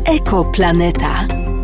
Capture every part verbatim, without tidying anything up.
Ekoplaneta.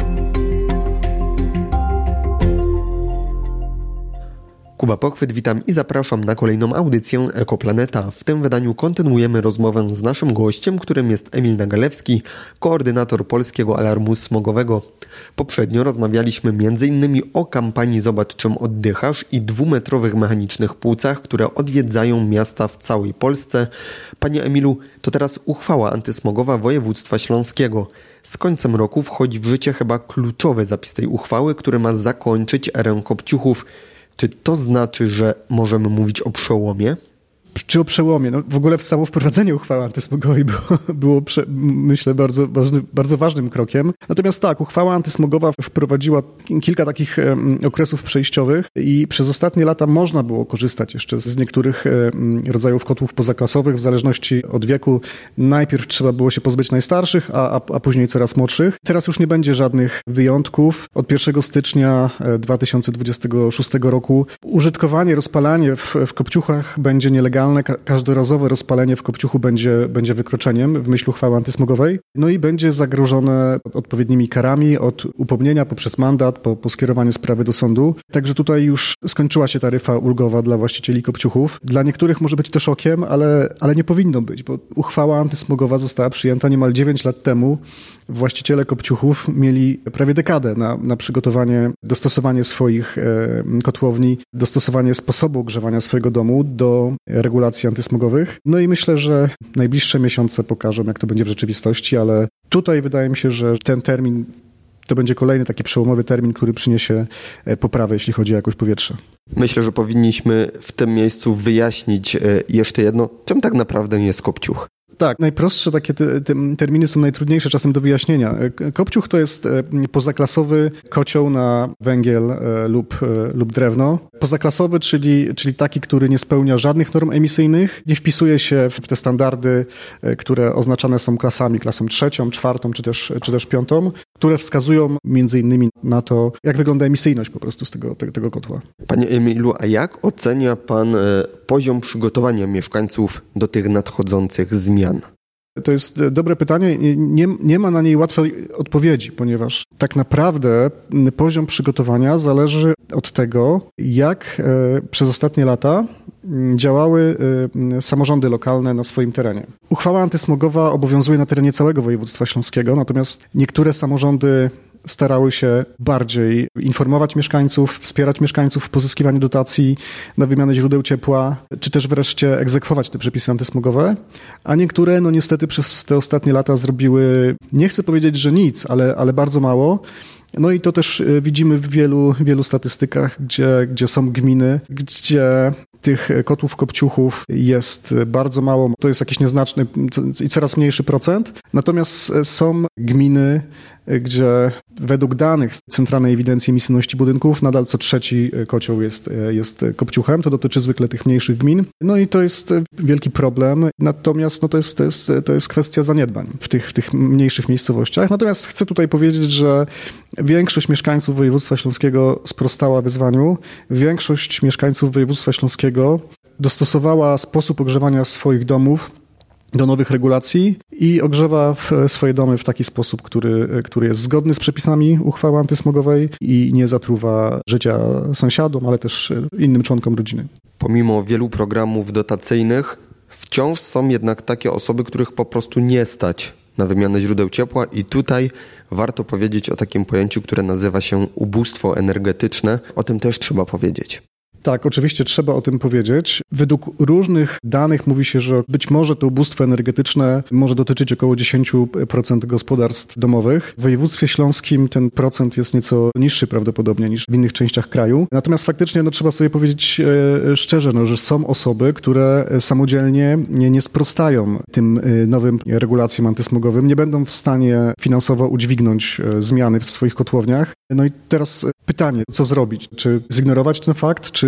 Kuba Pochwyt, witam i zapraszam na kolejną audycję Ekoplaneta. W tym wydaniu kontynuujemy rozmowę z naszym gościem, którym jest Emil Nagalewski, koordynator Polskiego Alarmu Smogowego. Poprzednio rozmawialiśmy między innymi o kampanii Zobacz czym oddychasz i dwumetrowych mechanicznych płucach, które odwiedzają miasta w całej Polsce. Panie Emilu, to teraz uchwała antysmogowa województwa śląskiego. Z końcem roku wchodzi w życie chyba kluczowy zapis tej uchwały, który ma zakończyć erę kopciuchów. Czy to znaczy, że możemy mówić o przełomie? Czy o przełomie? No w ogóle samo wprowadzenie uchwały antysmogowej było, było prze, myślę, bardzo, ważny, bardzo ważnym krokiem. Natomiast tak, uchwała antysmogowa wprowadziła kilka takich um, okresów przejściowych i przez ostatnie lata można było korzystać jeszcze z niektórych um, rodzajów kotłów pozaklasowych w zależności od wieku. Najpierw trzeba było się pozbyć najstarszych, a, a, a później coraz młodszych. Teraz już nie będzie żadnych wyjątków. Od pierwszego stycznia dwa tysiące dwudziestego szóstego roku użytkowanie, rozpalanie w, w kopciuchach będzie nielegalne. Każdorazowe rozpalenie w kopciuchu będzie, będzie wykroczeniem w myśl uchwały antysmogowej. No i będzie zagrożone odpowiednimi karami od upomnienia poprzez mandat, po, po skierowanie sprawy do sądu. Także tutaj już skończyła się taryfa ulgowa dla właścicieli kopciuchów. Dla niektórych może być to szokiem, ale, ale nie powinno być, bo uchwała antysmogowa została przyjęta niemal dziewięć lat temu. Właściciele kopciuchów mieli prawie dekadę na, na przygotowanie, dostosowanie swoich e, kotłowni, dostosowanie sposobu ogrzewania swojego domu do regulacji antysmogowych. No i myślę, że najbliższe miesiące pokażą, jak to będzie w rzeczywistości, ale tutaj wydaje mi się, że ten termin to będzie kolejny taki przełomowy termin, który przyniesie poprawę, jeśli chodzi o jakość powietrza. Myślę, że powinniśmy w tym miejscu wyjaśnić jeszcze jedno, czym tak naprawdę jest kopciuch. Tak, najprostsze takie te, te terminy są najtrudniejsze czasem do wyjaśnienia. Kopciuch to jest pozaklasowy kocioł na węgiel lub, lub drewno. Pozaklasowy, czyli, czyli taki, który nie spełnia żadnych norm emisyjnych, nie wpisuje się w te standardy, które oznaczane są klasami, klasą trzecią, czwartą czy też, czy też piątą, które wskazują między innymi na to, jak wygląda emisyjność po prostu z tego, te, tego kotła. Panie Emilu, a jak ocenia pan poziom przygotowania mieszkańców do tych nadchodzących zmian? To jest dobre pytanie. Nie, nie ma na niej łatwej odpowiedzi, ponieważ tak naprawdę poziom przygotowania zależy od tego, jak przez ostatnie lata działały samorządy lokalne na swoim terenie. Uchwała antysmogowa obowiązuje na terenie całego województwa śląskiego, natomiast niektóre samorządy starały się bardziej informować mieszkańców, wspierać mieszkańców w pozyskiwaniu dotacji na wymianę źródeł ciepła, czy też wreszcie egzekwować te przepisy antysmogowe, a niektóre no niestety przez te ostatnie lata zrobiły, nie chcę powiedzieć, że nic, ale, ale bardzo mało. No i to też widzimy w wielu, wielu statystykach, gdzie, gdzie są gminy, gdzie tych kotłów kopciuchów jest bardzo mało, to jest jakiś nieznaczny i coraz mniejszy procent. Natomiast są gminy, gdzie według danych Centralnej Ewidencji Emisyjności Budynków nadal co trzeci kocioł jest, jest kopciuchem. To dotyczy zwykle tych mniejszych gmin. No i to jest wielki problem. Natomiast no to, jest, to, jest, to jest kwestia zaniedbań w tych, w tych mniejszych miejscowościach. Natomiast chcę tutaj powiedzieć, że większość mieszkańców województwa śląskiego sprostała wyzwaniu. Większość mieszkańców województwa śląskiego dostosowała sposób ogrzewania swoich domów do nowych regulacji i ogrzewa w swoje domy w taki sposób, który, który jest zgodny z przepisami uchwały antysmogowej i nie zatruwa życia sąsiadom, ale też innym członkom rodziny. Pomimo wielu programów dotacyjnych, wciąż są jednak takie osoby, których po prostu nie stać na wymianę źródeł ciepła i tutaj warto powiedzieć o takim pojęciu, które nazywa się ubóstwo energetyczne. O tym też trzeba powiedzieć. Tak, oczywiście trzeba o tym powiedzieć. Według różnych danych mówi się, że być może to ubóstwo energetyczne może dotyczyć około dziesięć procent gospodarstw domowych. W województwie śląskim ten procent jest nieco niższy prawdopodobnie niż w innych częściach kraju. Natomiast faktycznie no, trzeba sobie powiedzieć e, szczerze, no, że są osoby, które samodzielnie nie, nie sprostają tym e, nowym regulacjom antysmogowym, nie będą w stanie finansowo udźwignąć e, zmiany w swoich kotłowniach. No i teraz pytanie, co zrobić? Czy zignorować ten fakt, czy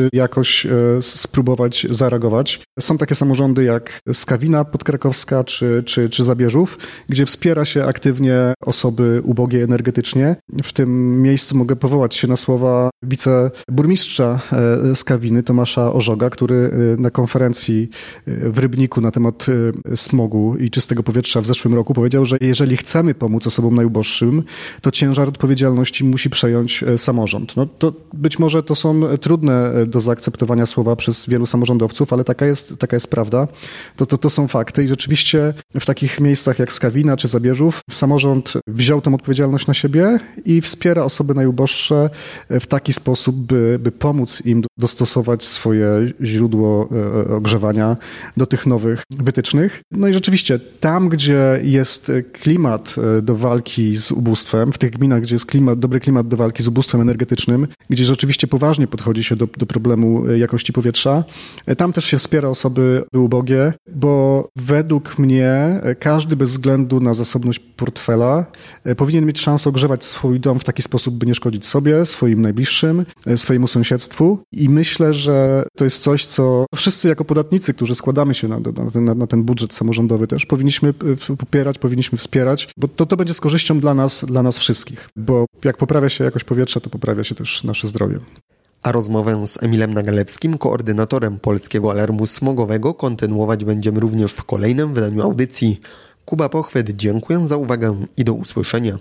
żeby jakoś spróbować zareagować. Są takie samorządy jak Skawina Podkrakowska czy, czy, czy Zabierzów, gdzie wspiera się aktywnie osoby ubogie energetycznie. W tym miejscu mogę powołać się na słowa wiceburmistrza Skawiny, Tomasza Ożoga, który na konferencji w Rybniku na temat smogu i czystego powietrza w zeszłym roku powiedział, że jeżeli chcemy pomóc osobom najuboższym, to ciężar odpowiedzialności musi przejąć samorząd. No to być może to są trudne do zaakceptowania słowa przez wielu samorządowców, ale taka jest, taka jest prawda. To, to, to są fakty i rzeczywiście w takich miejscach jak Skawina czy Zabierzów samorząd wziął tą odpowiedzialność na siebie i wspiera osoby najuboższe w taki sposób, by, by pomóc im dostosować swoje źródło ogrzewania do tych nowych wytycznych. No i rzeczywiście tam, gdzie jest klimat do walki z ubóstwem, w tych gminach, gdzie jest klimat, dobry klimat do walki z ubóstwem energetycznym, gdzie rzeczywiście poważnie podchodzi się do, do problemu jakości powietrza, tam też się wspiera osoby ubogie, bo według mnie każdy bez względu na zasobność portfela powinien mieć szansę ogrzewać swój dom w taki sposób, by nie szkodzić sobie, swoim najbliższym, swojemu sąsiedztwu i myślę, że to jest coś, co wszyscy jako podatnicy, którzy składamy się na, na, ten, na ten budżet samorządowy też powinniśmy popierać, powinniśmy wspierać, bo to, to będzie z korzyścią dla nas, dla nas wszystkich, bo jak poprawia się jakość powietrza, to poprawia się też nasze zdrowie. A rozmowę z Emilem Nagalewskim, koordynatorem Polskiego Alarmu Smogowego, kontynuować będziemy również w kolejnym wydaniu audycji. Kuba Pochwyt, dziękuję za uwagę i do usłyszenia.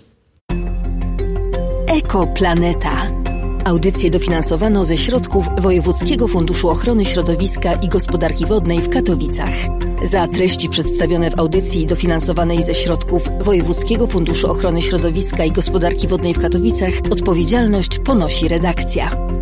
Ekoplaneta. Audycję dofinansowano ze środków Wojewódzkiego Funduszu Ochrony Środowiska i Gospodarki Wodnej w Katowicach. Za treści przedstawione w audycji dofinansowanej ze środków Wojewódzkiego Funduszu Ochrony Środowiska i Gospodarki Wodnej w Katowicach odpowiedzialność ponosi redakcja.